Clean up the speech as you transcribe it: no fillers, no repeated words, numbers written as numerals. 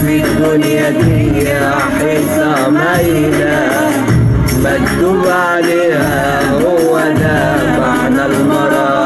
في الدنيا دي حيطة مايلة مكتوب عليها هو ده معنى المرض.